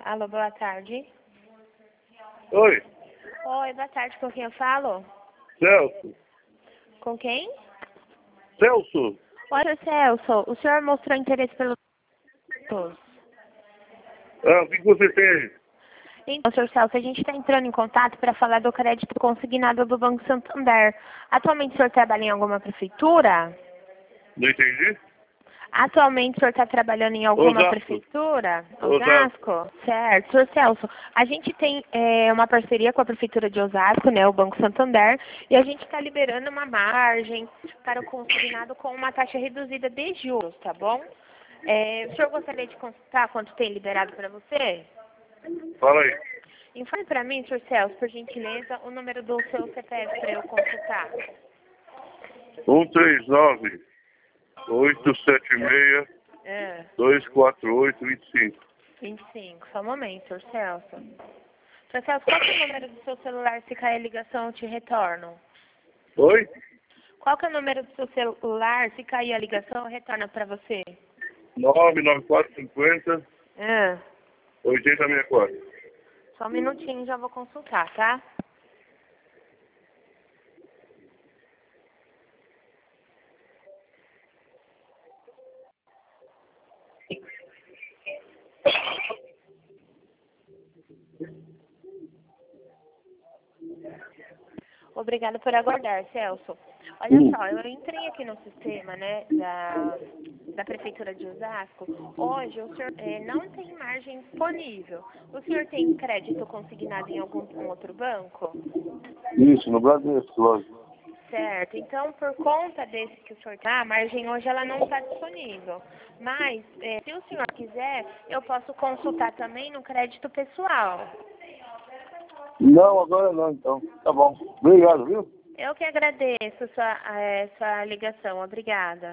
Alô, boa tarde. Oi, Oi, boa tarde. Com quem eu falo? Celso. Com quem? Celso, Oi, seu Celso. O senhor mostrou interesse pelo... o que você tem? Então, senhor Celso, a gente está entrando em contato para falar do crédito consignado do Banco Santander. Atualmente o senhor trabalha em alguma prefeitura? Não entendi? Atualmente o senhor está trabalhando em alguma Osasco. prefeitura? Osasco. Osasco? Certo. Senhor Celso, a gente tem uma parceria com a prefeitura de Osasco, né, o Banco Santander, e a gente está liberando uma margem para o consignado com uma taxa reduzida de juros, tá bom? O senhor gostaria de consultar quanto tem liberado para você? Fala aí. Informe para mim, senhor Celso, por gentileza, o número do seu CPF para eu consultar. 139-876-248-25. 25. Só um momento, senhor Celso. Senhor Celso, qual que é o número do seu celular? Se cair a ligação, eu te retorno. Oi? Qual que é o número do seu celular? Se cair a ligação, eu retorno para você. 99450 Ah, 8064. só um minutinho, já vou consultar, tá? Obrigada por aguardar, Celso. Olha só, eu entrei aqui no sistema, né, da Prefeitura de Osasco. Hoje, o senhor não tem margem disponível. O senhor tem crédito consignado em algum outro banco? Isso, no Bradesco, lógico. Certo. Então, por conta desse que o senhor tá, a margem hoje ela não está disponível. Mas, se o senhor quiser, eu posso consultar também no crédito pessoal. Não, agora não, então. Tá bom. Obrigado, viu? Eu que agradeço sua ligação. Obrigada.